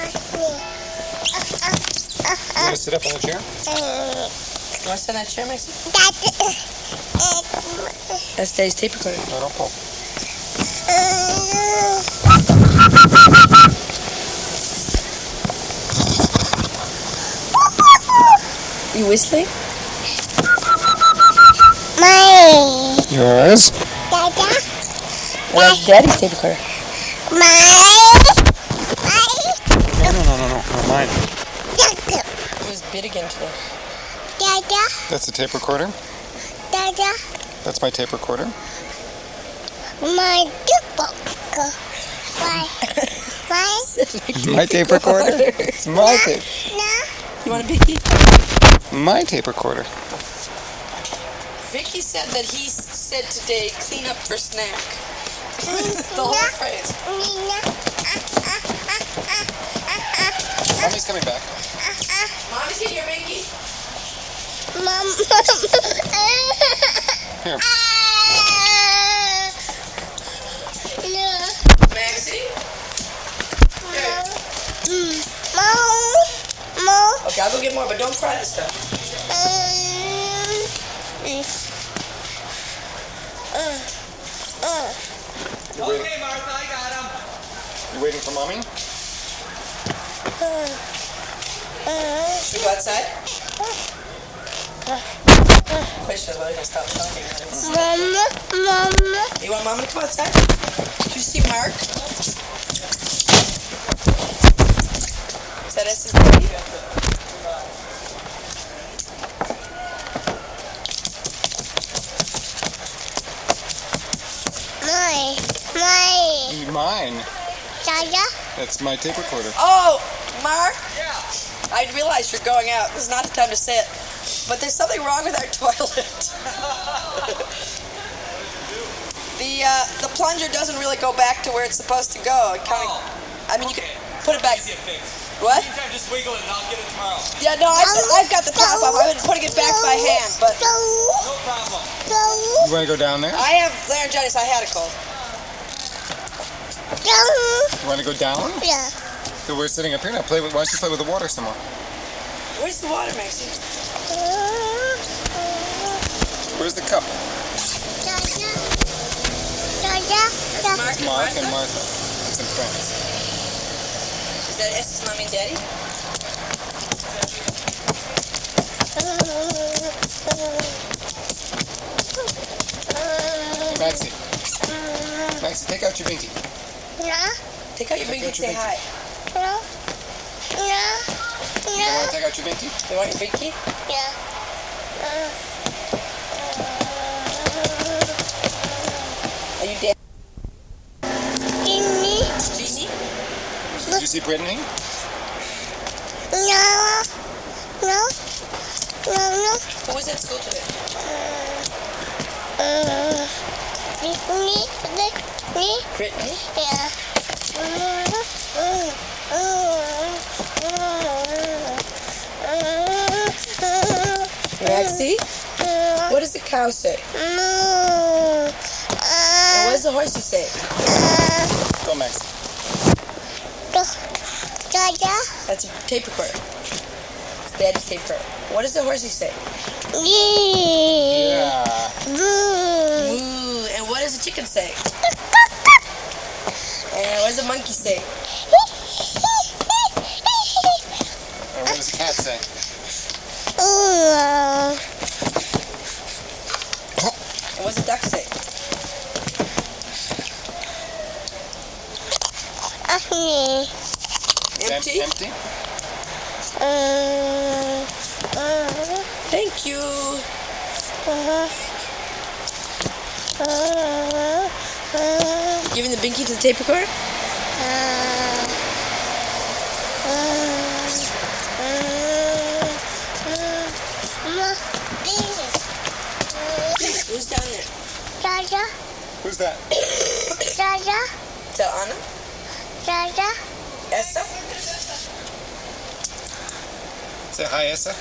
You want to sit up on the chair? You want to sit on that chair, Maxie? That's Daddy's tape recorder. No, don't pull. You whistling? Mine. Yours? Dada. That's Daddy's tape recorder. Mine. No, mine. Dada. It was big again today. Dada. That's a tape recorder. Dada. That's my tape recorder. My book. Why? Why? My tape recorder? It's my tape. No. You want a Vicky? My tape recorder. Vicky said that he said today, clean up for snack. The whole phrase. Mommy's coming back. Mommy's in here, Vicky. Mom. Here. No. Maxie? Mom. Okay, I'll go get more, but don't cry this time. Okay, Martha, I got him. You waiting for Mommy? Should we go outside? Question is whether I stop talking. Mama. You want Mama to come outside? Did you see Mark? Is that S's baby? Mine. Dada. That's my tape recorder. Oh, Mark? Yeah. I realize you're going out. This is not the time to sit. But there's something wrong with our toilet. The plunger doesn't really go back to where it's supposed to go. It kind of. I mean, you can put it back. What? Meantime, just wiggle it and I'll get it tomorrow. Yeah, no, I've got the top off. I've been putting it back by hand, but No problem. You want to go down there? I have laryngitis. I had a cold. You want to go down? Yeah. So we're sitting up here now. Why don't you play with the water some more? Where's the water, Maxie? Where's the cup? Dada. That's Mark and Mark and Martha. Martha. It's in France. Is that S's mommy and daddy? Maxie. Maxie, take out your binky. Yeah. Take out your binky and say hi. Yeah. Yeah. You don't want to take out your binky? You want your binky? Yeah. Are you dead? Jimmy. Jeannie? Did you see Brittany? No. Who was at school today? Brittany? Yeah. Maxie? What does the cow say? And what does the horsey say? Go, Maxie. Dada. That's a tape recorder. It's Daddy's tape recorder. What does the horsey say? Yeah. Moo. And what does the chicken say? And what does the monkey say? And what does the cat say? And what's the duck say? Empty? Empty? Thank you. Giving the binky to the tape recorder? Who's down there? Dada. Who's that? Dada. Is that Anna? Dada. Essa? Say hi, Essa.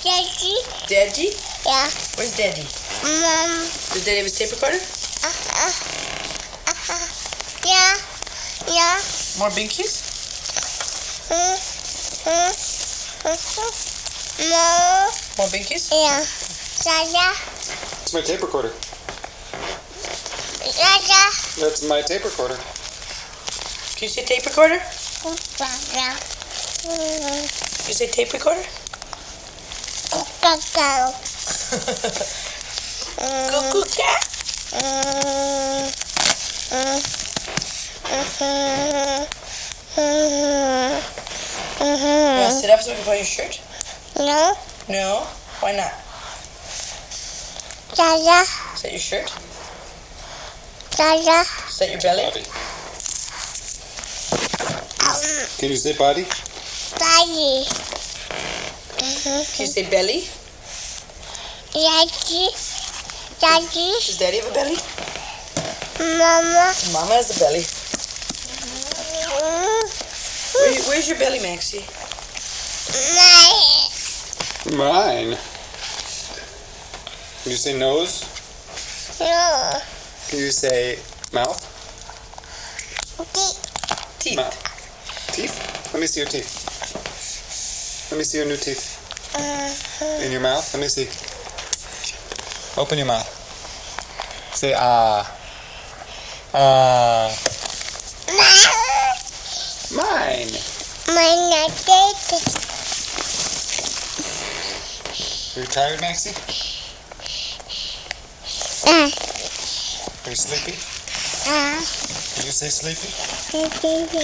Daddy. Daddy? Yeah. Where's Daddy? Mom. Does Daddy have his tape recorder? Yeah. Yeah. More binkies? Mom. More binkies? Yeah. Dada. It's my tape recorder. Dada. That's my tape recorder. Can you say tape recorder? Dada. Can you say tape recorder? Dada. Cuckoo cat? You want to sit up so we can put on your shirt? No. No? Why not? Dada. Is that your shirt? Dada. Is that your belly? Body. Can you say body? Daddy. Can you say belly? Daddy. Daddy. Does Daddy have a belly? Mama. Mama has a belly. Where's your belly, Maxie? Mine. Can you say nose? No. Can you say mouth? Teeth. Mouth. Teeth? Let me see your teeth. Let me see your new teeth. In your mouth? Let me see. Open your mouth. Say ah. Ah. Mine. Mine daddy. Are you tired, Maxie? Are you sleepy? Did you say sleepy?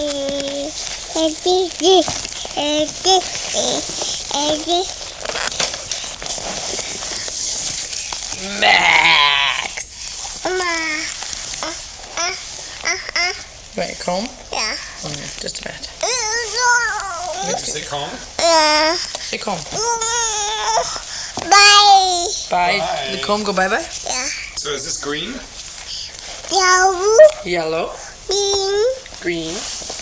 Max! You want your comb? Yeah. Oh, yeah, just a minute. Did you say comb? Say comb. Bye. Bye. Bye. The comb go bye-bye? Yeah. So is this green? Yellow. Yellow. Green. Green.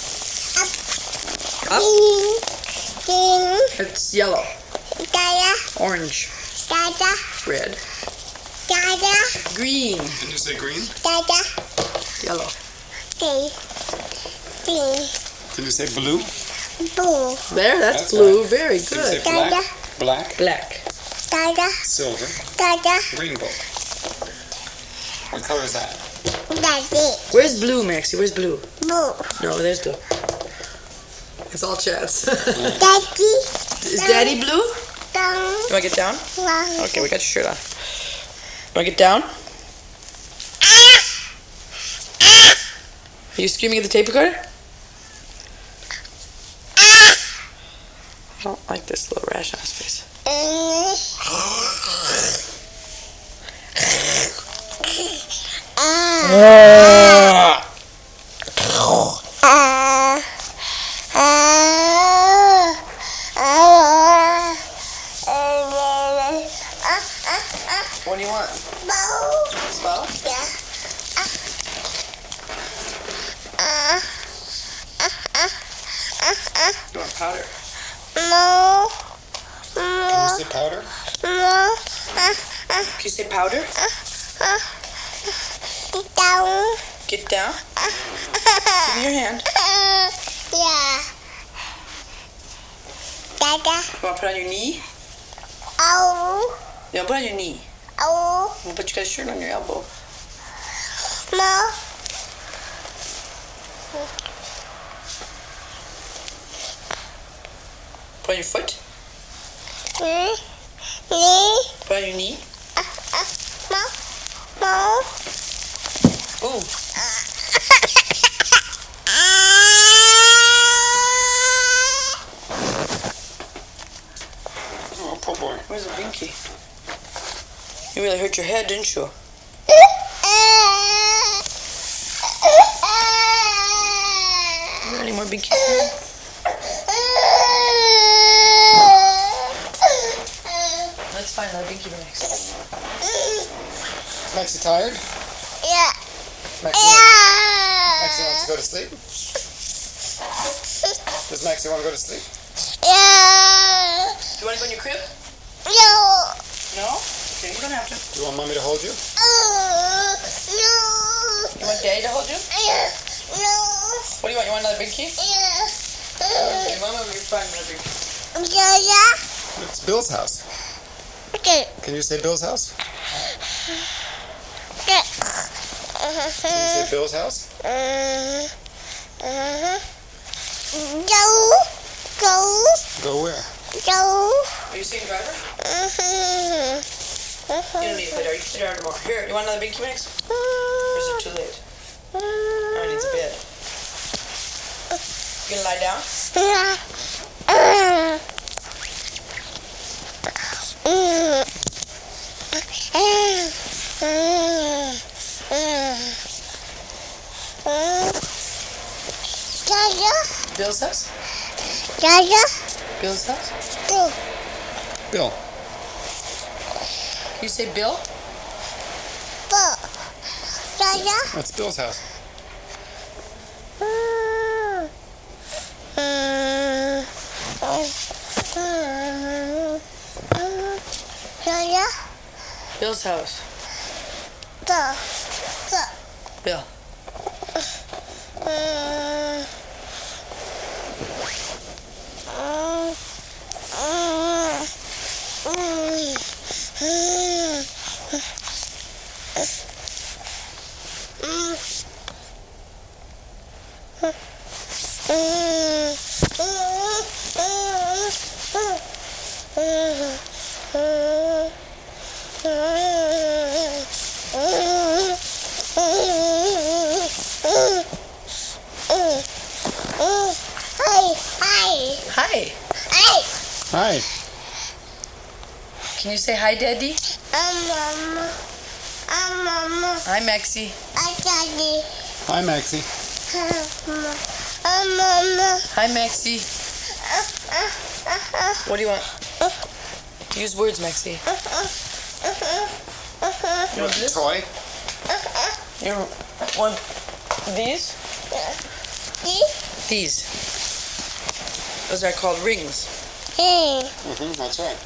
Up. Green. It's yellow. Dada. Orange. Dada. Red. Dada. Green. Did you say green? Dada. Yellow. Green. Green. Did you say blue? Blue. There, that's That's blue. right. Very Did you say good. black? Dada. Black? Black. Dada. Silver? Dada. Rainbow. What color is that? Daddy. Where's blue, Maxie? Where's blue? Blue. No, there's blue. It's all Chad's. Daddy. Is Daddy blue? Down. You want to get down? One. Okay, we got your shirt on. You want to get down? Are you screaming at the tape recorder? I don't like this little rash on his face. What do you want? Bow? You want powder? No. Can you say powder? No. Can you say powder? Down. Get down. Give me your hand. Yeah. Dada. You want to put on your knee? Oh. You want to put on your knee? Oh. But you got a shirt on your elbow. No. Put on your foot. Knee. Put on your knee. No. No. Ooh. Oh, poor boy. Where's the binky? You really hurt your head, didn't you? Is there any more binkies? That's fine, let binky be next. Maxie tired? Yeah. Maxie wants to go to sleep? Does Maxie want to go to sleep? Yeah. Do you want to go in your crib? No. No? Okay, you don't have to. You want mommy to hold you? No. You want Daddy to hold you? No. What do you want? You want another big key? Okay, Mama will be fine with a big key. Yeah. It's Bill's house. Okay. Can you say Bill's house? Yeah. Can you say Bill's house? Go. Go where? Go. Are you saying driver? You don't need to play there. You can play there tomorrow. Here, you want another big key mix? Or is it too late? Oh, it needs a bed. You gonna lie down? Bill's house? Bill's house? Bill. Can you say Bill? That's Bill's house. Bill's house. Bill. Hi. Hi. Can you say hi, Daddy? Mama. Hi, Maxie. Daddy. Hi, Maxie. Mama. Hi, Maxie. What do you want? Use words, Maxie. You want the toy? You want these? These. Those are called rings. That's right.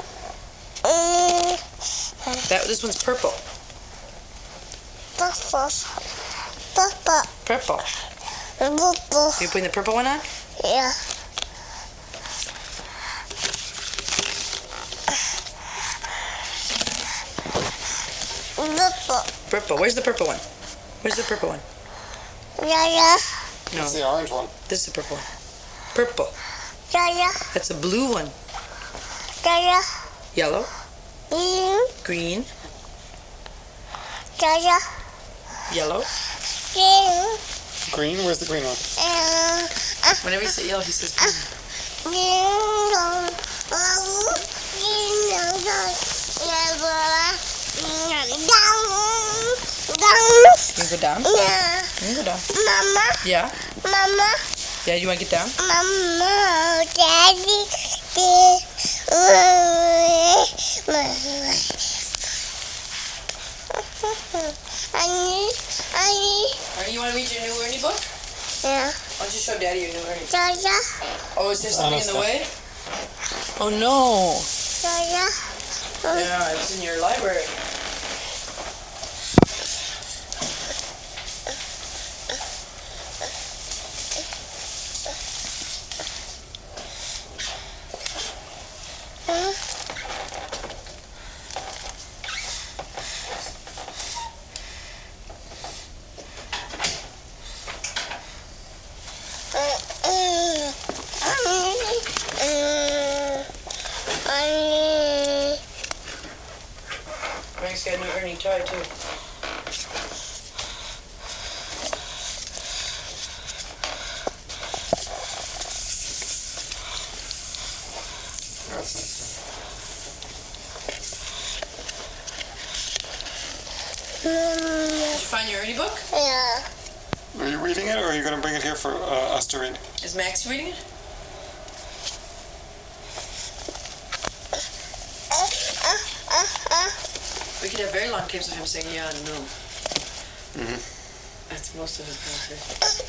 This one's purple. Purple. You putting the purple one on? Yeah. Purple. Where's the purple one? Where's the purple one? Yeah. No, That's the orange one. this is the purple one. Purple. Yeah. That's a blue one. Yeah. Yellow. Green. Yeah. Yellow. Green? Where's the green one? Whenever you say yellow, he says green. You can go down? Yeah. You can go down. Mama. Yeah? Mama. Yeah, you want to get down? Mama. Daddy. Ernie, you want to read your new Ernie book? Yeah. Why don't you show Daddy your new Ernie? Yeah. Oh, is there something in the Honest. way? Oh, no. Yeah. Yeah, it's in your library. Frank's got a new Ernie toy, too. Did you find your Ernie book? Yeah. Are you reading it, or are you going to bring it here for us to read? Is Max reading it? We could have very long tapes of him saying yeah and no. That's most of his conversation.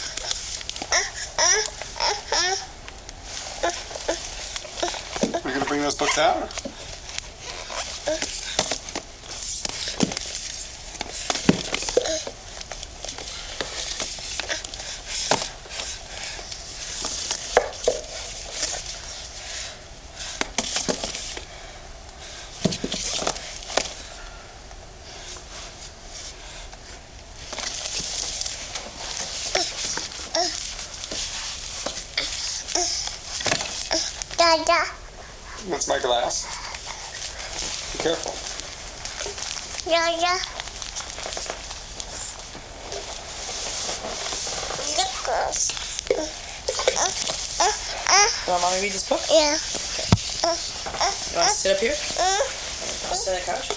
Are you going to bring those books out? Dada. That's my glass. Be careful. Dada. Nicholas. You want mommy to read this book? Yeah. You want to sit up here? Sit on the couch?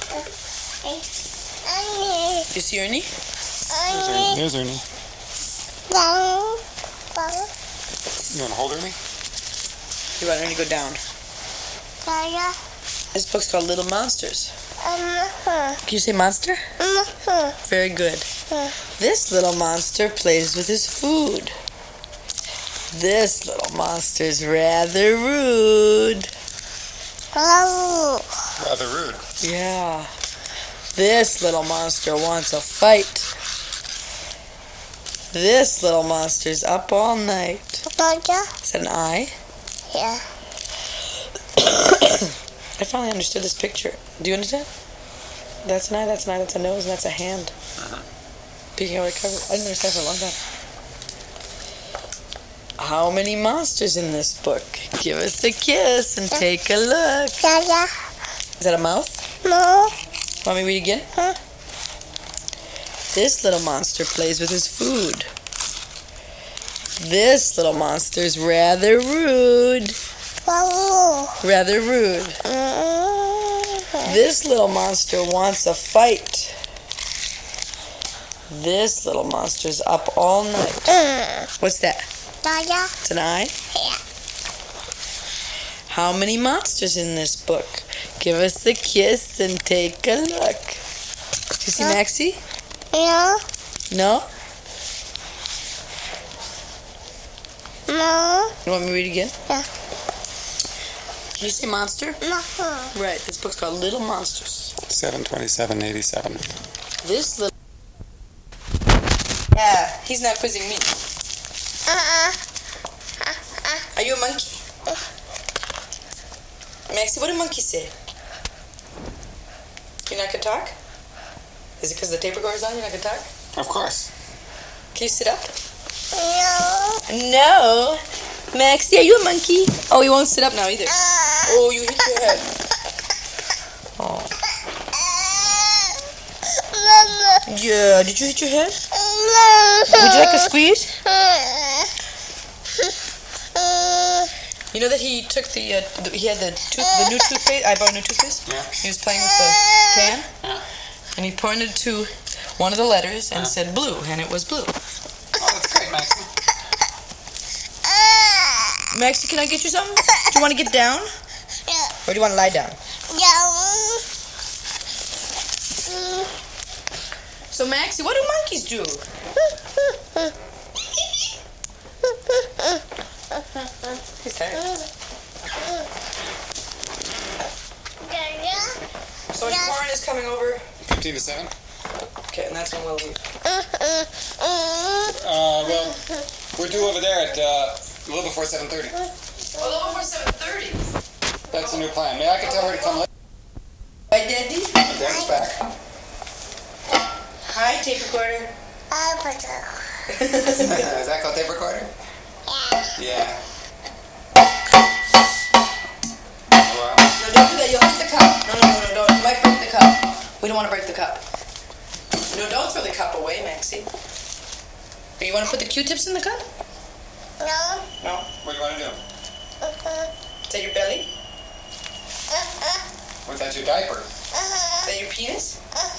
You see Ernie? There's Ernie. Down. You want to hold Ernie? You want Ernie to go down? Dada. This book's called Little Monsters. Can you say monster? Very good. This little monster plays with his food. This little monster's rather rude. Rather rude. Yeah. This little monster wants a fight. This little monster's up all night. Dada. Is that an eye? Yeah. I finally understood this picture. Do you understand? That's an eye, that's a nose, and that's a hand. Peeking over the cover. I didn't understand for a long time. How many monsters in this book? Give us a kiss and take a look. Dada. Is that a mouth? No. Want me to read again? This little monster plays with his food. This little monster's rather rude. Rather rude. This little monster wants a fight. This little monster's up all night. What's that? Dada. It's an eye? Yeah. How many monsters in this book? Give us a kiss and take a look. Do you see Maxie? Yeah. No? No. You want me to read again? Yeah. Can you say monster? No. Right, this book's called Little Monsters. 72787. This little... Yeah, he's not quizzing me. Are you a monkey? Maxie, what do monkeys say? You're not gonna talk? Is it because the tape recorder's on, you're not gonna talk? Of course. Can you sit up? No. No. Maxie, are you a monkey? Oh, you won't sit up now either. Oh, you hit your head. Oh. Yeah, did you hit your head? Would you like a squeeze? You know that he took he had the new toothpaste. I bought a new toothpaste. Yeah. He was playing with the can, Yeah. and he pointed to one of the letters and said blue, and it was blue. Oh, that's great, Maxie. Maxie, can I get you something? Do you want to get down, or do you want to lie down? So, Maxie, what do monkeys do? He's tired. So, Warren is coming over. 15 to 7. Okay, and that's when we'll leave. Well, we're due over there at a little before 7:30. A little before 7:30. That's the new plan. Maybe I can tell her to come later. Right, Daddy? Daddy's back. Hi, tape recorder. Is that called tape recorder? Yeah. Wow. No, don't do that. You'll hit the cup. No, don't. You might break the cup. We don't want to break the cup. No, don't throw the cup away, Maxie. You want to put the Q-tips in the cup? No. No. What do you want to do? Is that your belly? What's that, your diaper? Is that your penis?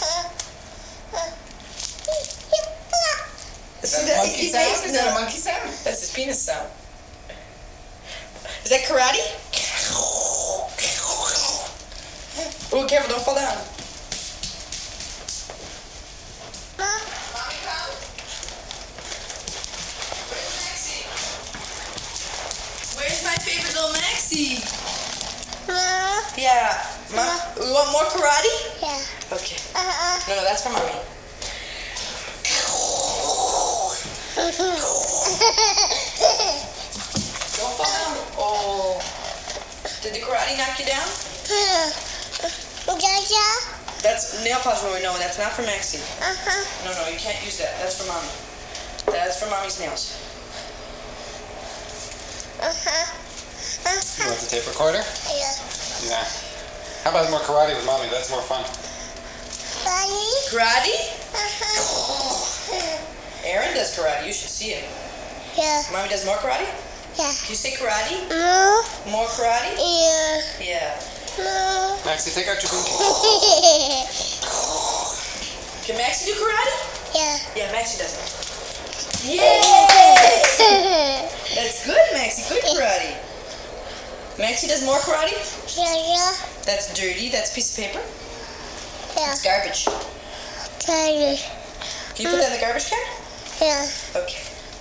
Is that a monkey sound? Is that a monkey sound? That's his penis sound. Is that karate? Oh, careful, don't fall down. Mommy, come. Where's Maxie? Where's my favorite little Maxie? No. Yeah. Mom, we want more karate? Yeah. Okay. No, that's for mommy. Don't fall down. Oh. Did the karate knock you down? Jaja. That's nail polish remover. No, that's not for Maxie. No, you can't use that. That's for mommy. That's for mommy's nails. You want the tape recorder? Yeah. Yeah. How about more karate with mommy? That's more fun. Daddy. Karate? Aaron does karate. You should see it. Yeah. Mommy does more karate? Yeah. Can you say karate? No. More karate? Yeah. Yeah. No. Maxie, take out your pinky. Can Maxie do karate? Yeah. Yeah, Maxie does it. Yay! That's good, Maxie. Good karate. Maxie does more karate? Jaja. That's dirty. That's a piece of paper. Yeah. It's garbage. Daddy. Can you put that in the garbage can? Yeah. Okay.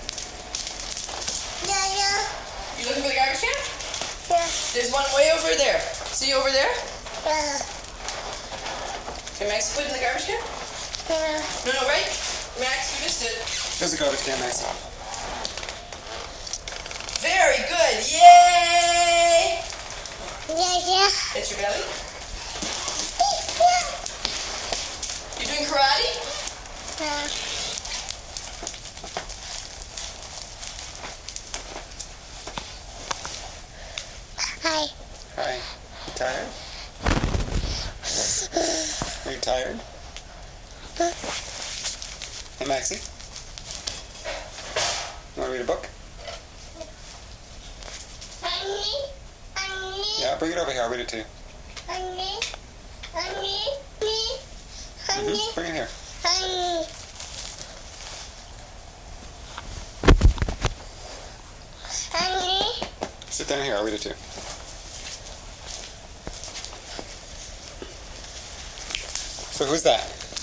Jaja. You looking for the garbage can? Yeah. There's one way over there. See over there? Yeah. Can Maxie put it in the garbage can? Yeah. No, right? Max, you missed it. There's a garbage can, Maxie. Very good. Yay! Jaja. That's your belly? You doing karate? Yeah. Hi. Hi. You tired? Are you tired? Hey, Maxie. You want to read a book? Yeah, bring it over here. I'll read it to you. Bring it here. Sit down here. I'll read it to you. So who's that?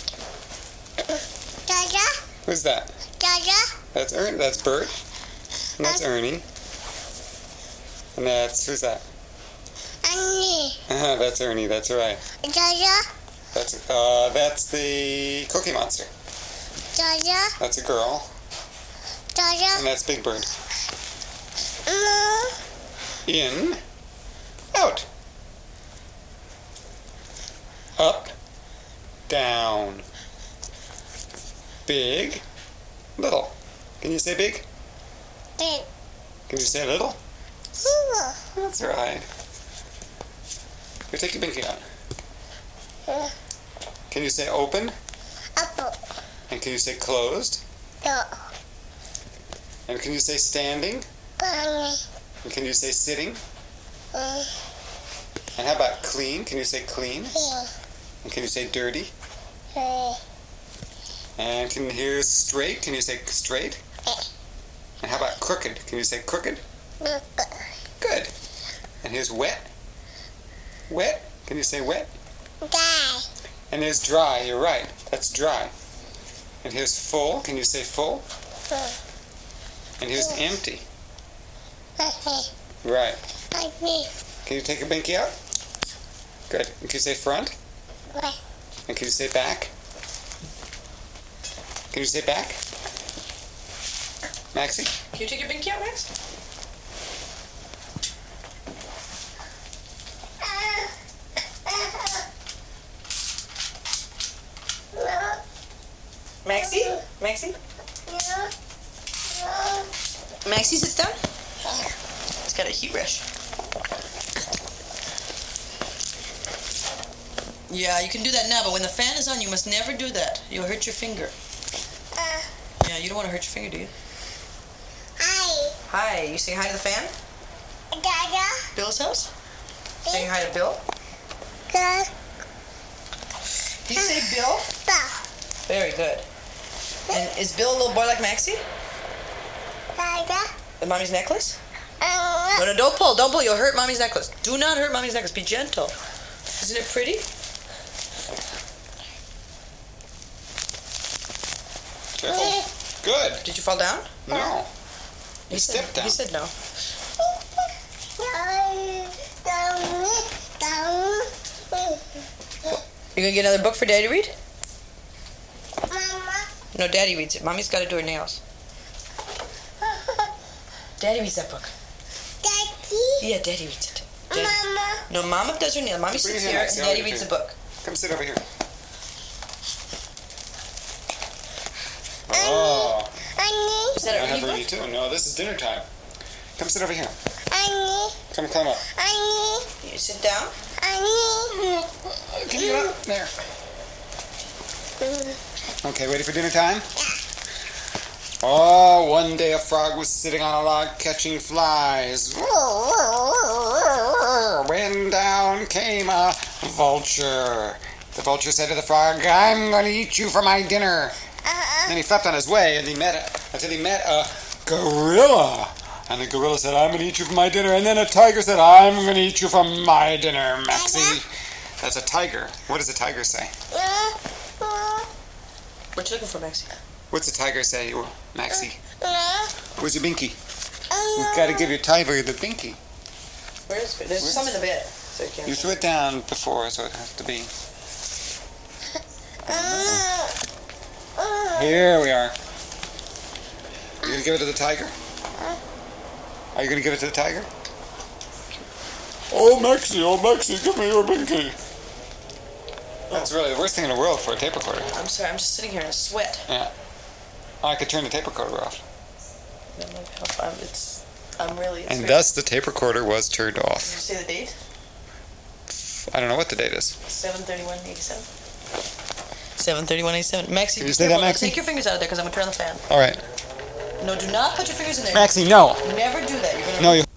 Jaja. Who's that? Jaja. That's Ernie. That's Bert. And that's Ernie. And that's who's that? That's Ernie. That's right. Jaja. That's the Cookie Monster. Jaja. That's a girl. Jaja. And that's Big Bird. No. In. Out. Up. Down. Big. Little. Can you say big? Big. Can you say little? That's right. Here, take your pinky out. Can you say open? Apple. And can you say closed? No. And can you say standing? Bunny. And can you say sitting? And how about clean? Can you say clean? And can you say dirty? And here's straight. Can you say straight? And how about crooked? Can you say crooked? Good. And here's wet. Wet. Can you say wet? Die. And here's dry. You're right. That's dry. And here's full. Can you say full? And here's empty. Right. Can you take your pinky out? Good. And can you say front? And can you say back? Can you say back? Maxie? Can you take your pinky out, Max? Maxie? Maxie? Maxie sits down? He's got a heat rash. Yeah, you can do that now, but when the fan is on, you must never do that. You'll hurt your finger. Yeah, you don't want to hurt your finger, do you? Hi. Hi, you saying hi to the fan? Jaja. Bill's house? Saying hi to Bill? Good. Did you say Bill? Very good. And is Bill a little boy like Maxie? Jaja. The mommy's necklace? No, don't pull. Don't pull. You'll hurt mommy's necklace. Do not hurt mommy's necklace. Be gentle. Isn't it pretty? Careful. Good. Did you fall down? No. He stepped down. He said no. Down. You gonna get another book for Daddy to read? Mama. No, Daddy reads it. Mommy's got to do her nails. Daddy reads that book. Daddy. Yeah, Daddy reads it. Daddy. Mama. No, Mama does her nails. Mommy Bring sits it here, here and Maxie. I'll Daddy read it reads to the you. book. Come sit over here. Oh. Annie. Is that I a have reading Rudy book? too. No, this is dinner time. Come sit over here. Annie. Come climb up. Annie. You sit down. Annie. Can you get up? There. Okay, ready for dinner time? Oh, one day a frog was sitting on a log catching flies. When down came a vulture. The vulture said to the frog, "I'm going to eat you for my dinner." Then he flept on his way until he met a gorilla. And the gorilla said, "I'm going to eat you for my dinner." And then a tiger said, "I'm going to eat you for my dinner, Maxie." That's a tiger. What does a tiger say? What you looking for, Maxie? What's a tiger say, Maxie? Where's your binky? We've got to give your tiger the binky. Where is it? There's some in the bed. So you can't. You threw it down before, so it has to be. Here we are. Are you going to give it to the tiger? Are you going to give it to the tiger? Oh, Maxie, give me your binky. That's really the worst thing in the world for a tape recorder. I'm sorry, I'm just sitting here in a sweat. Yeah. I could turn the tape recorder off. I'm really. And thus the tape recorder was turned Did you off. say the date? I don't know what the date is. 7/31/87. 7/31/87. Maxie, Can you be say that, careful. Maxie? Take your fingers out of there because I'm gonna turn on the fan. All right. No, do not put your fingers in there. Maxie, no. Never do that. You're gonna. No, you.